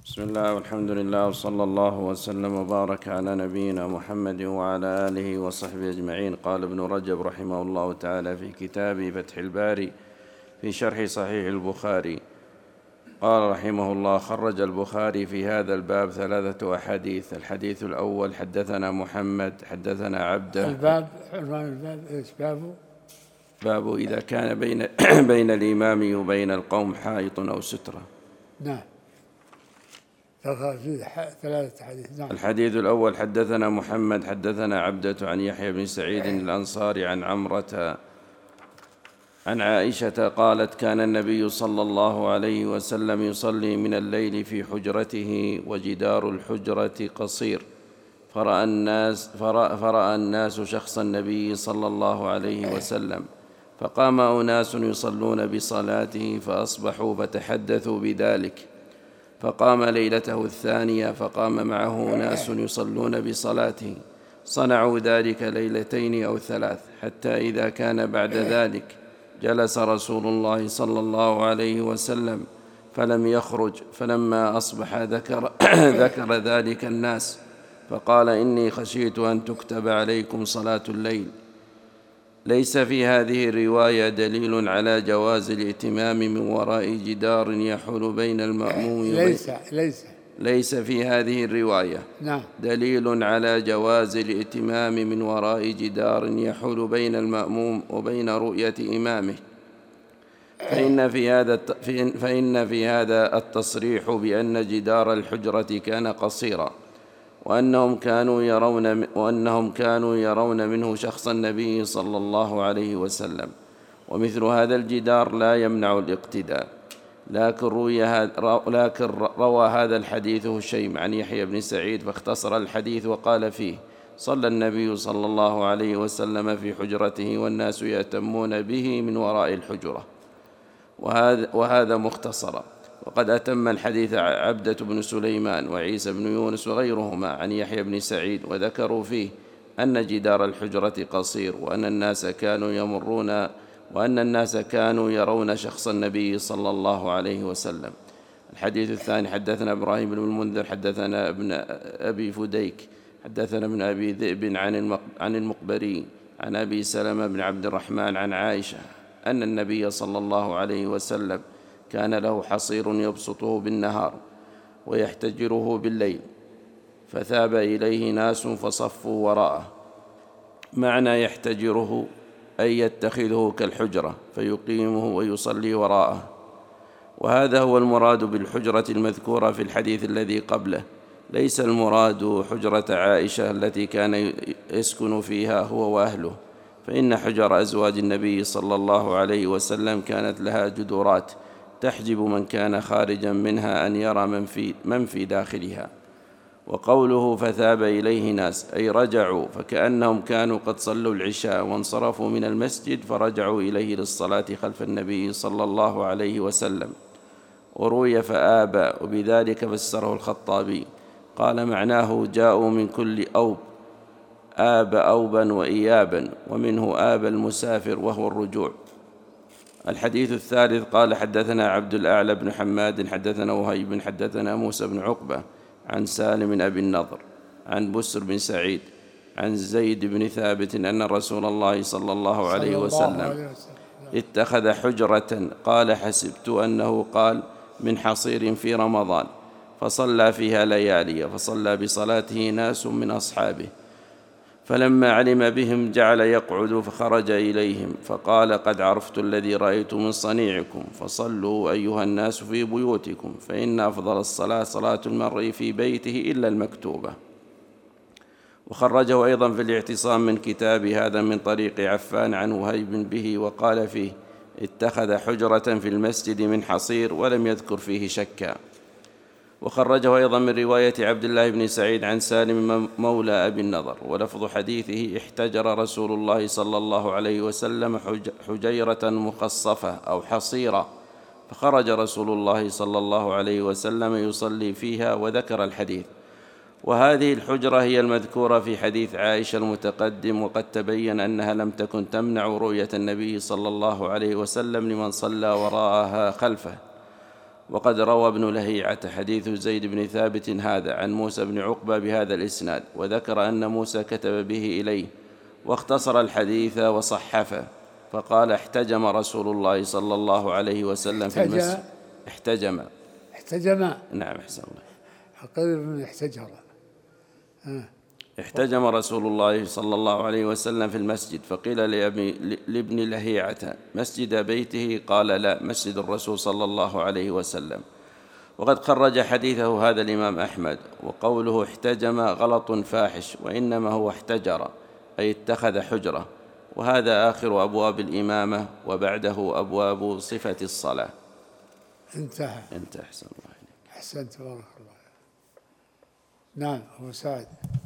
بسم الله والحمد لله وصلى الله وسلم وبارك على نبينا محمد وعلى آله وصحبه أجمعين. قال ابن رجب رحمه الله تعالى في كتاب فتح الباري في شرح صحيح البخاري، قال رحمه الله: خرج البخاري في هذا الباب 3 أحاديث. الحديث الأول: حدثنا محمد حدثنا عبده. الباب عنوان الباب ايش بابه؟ باب إذا كان بين الإمام وبين القوم حائط أو سترة. نعم. 3 حديث. نعم. الحديث الأول: حدثنا محمد حدثنا عبدة عن يحيى بن سعيد الأنصاري عن عمرة عن عائشة قالت: كان النبي صلى الله عليه وسلم يصلي من الليل في حجرته وجدار الحجرة قصير، فرأى الناس شخص النبي صلى الله عليه وسلم، فقام أناس يصلون بصلاته فأصبحوا فتحدثوا بذلك، فقام ليلته الثانية فقام معه أناس يصلون بصلاته، صنعوا ذلك 2 أو 3، حتى إذا كان بعد ذلك جلس رسول الله صلى الله عليه وسلم فلم يخرج، فلما أصبح ذكر ذلك الناس فقال: إني خشيت أن تكتب عليكم صلاة الليل. ليس في هذه الرواية دليل على جواز الائتمام من وراء جدار يحول بين المأموم ليس في هذه الرواية دليل على جواز الائتمام من وراء جدار يحول بين المأموم وبين رؤية إمامه، فإن في هذا التصريح بأن جدار الحجرة كان قصيرا، وأنهم كانوا يرون منه شخص النبي صلى الله عليه وسلم، ومثل هذا الجدار لا يمنع الاقتداء. لكن روى هذا الحديث هشيم عن يحيى بن سعيد فاختصر الحديث وقال فيه: صلى النبي صلى الله عليه وسلم في حجرته والناس يأتمون به من وراء الحجرة، وهذا مختصرا. وقد أتم الحديث عبدة بن سليمان وعيسى بن يونس وغيرهما عن يحيى بن سعيد، وذكروا فيه أن جدار الحجرة قصير، وأن الناس كانوا يرون شخص النبي صلى الله عليه وسلم. الحديث الثاني: حدثنا إبراهيم بن المنذر حدثنا ابن أبي فديك حدثنا ابن أبي ذئب عن المقبري عن أبي سلمة بن عبد الرحمن عن عائشة أن النبي صلى الله عليه وسلم كان له حصير يبسطه بالنهار ويحتجره بالليل، فثاب إليه ناس فصفوا وراءه. معنى يحتجره أي يتخذه كالحجرة فيقيمه ويصلي وراءه، وهذا هو المراد بالحجرة المذكورة في الحديث الذي قبله. ليس المراد حجرة عائشة التي كان يسكن فيها هو وأهله، فإن حجر أزواج النبي صلى الله عليه وسلم كانت لها جدرات تحجب من كان خارجا منها أن يرى من في داخلها. وقوله فثاب إليه ناس أي رجعوا، فكأنهم كانوا قد صلوا العشاء وانصرفوا من المسجد فرجعوا إليه للصلاة خلف النبي صلى الله عليه وسلم. وروي فآبى، وبذلك فسره الخطابي، قال معناه جاءوا من كل أوب، آب أوبا وإيابا، ومنه آب المسافر وهو الرجوع. الحديث الثالث: قال حدثنا عبد الأعلى بن حماد حدثنا وهيب حدثنا موسى بن عقبة عن سالم أبي النضر عن بسر بن سعيد عن زيد بن ثابت أن رسول الله صلى الله عليه وسلم اتخذ حجرة، قال حسبت أنه قال من حصير في رمضان، فصلى فيها ليالي، فصلى بصلاته ناس من أصحابه، فلما علم بهم جعل يقعد، فخرج إليهم فقال: قد عرفت الذي رأيت من صنيعكم، فصلوا أيها الناس في بيوتكم، فإن أفضل الصلاة صلاة المرء في بيته إلا المكتوبة. وخرجه أيضا في الاعتصام من كتاب هذا من طريق عفان عن وهيب به، وقال فيه: اتخذ حجرة في المسجد من حصير، ولم يذكر فيه شكا. وخرجه أيضا من رواية عبد الله بن سعيد عن سالم مولى أبي النضر، ولفظ حديثه: احتجر رسول الله صلى الله عليه وسلم حجيرة مخصفة أو حصيرة، فخرج رسول الله صلى الله عليه وسلم يصلي فيها، وذكر الحديث. وهذه الحجرة هي المذكورة في حديث عائشة المتقدم، وقد تبين أنها لم تكن تمنع رؤية النبي صلى الله عليه وسلم لمن صلى وراءها خلفه، وقد روى ابن لهيعة حديث زيد بن ثابت هذا عن موسى بن عقبة بهذا الإسناد، وذكر أن موسى كتب به إليه واختصر الحديث وصحفه، فقال احتجم رسول الله صلى الله عليه وسلم في المسجد. احتجم. نعم أحسن الله. قريب من احتجر. احتجم رسول الله صلى الله عليه وسلم في المسجد، فقيل لابن لهيعة مسجد بيته؟ قال لا، مسجد الرسول صلى الله عليه وسلم. وقد خرج حديثه هذا الإمام أحمد. وقوله احتجم غلط فاحش، وإنما هو احتجر أي اتخذ حجرة. وهذا آخر أبواب الإمامة، وبعده أبواب صفة الصلاة. انتهى. أحسن الله. أحسنت بارك الله. نعم أبو سعد.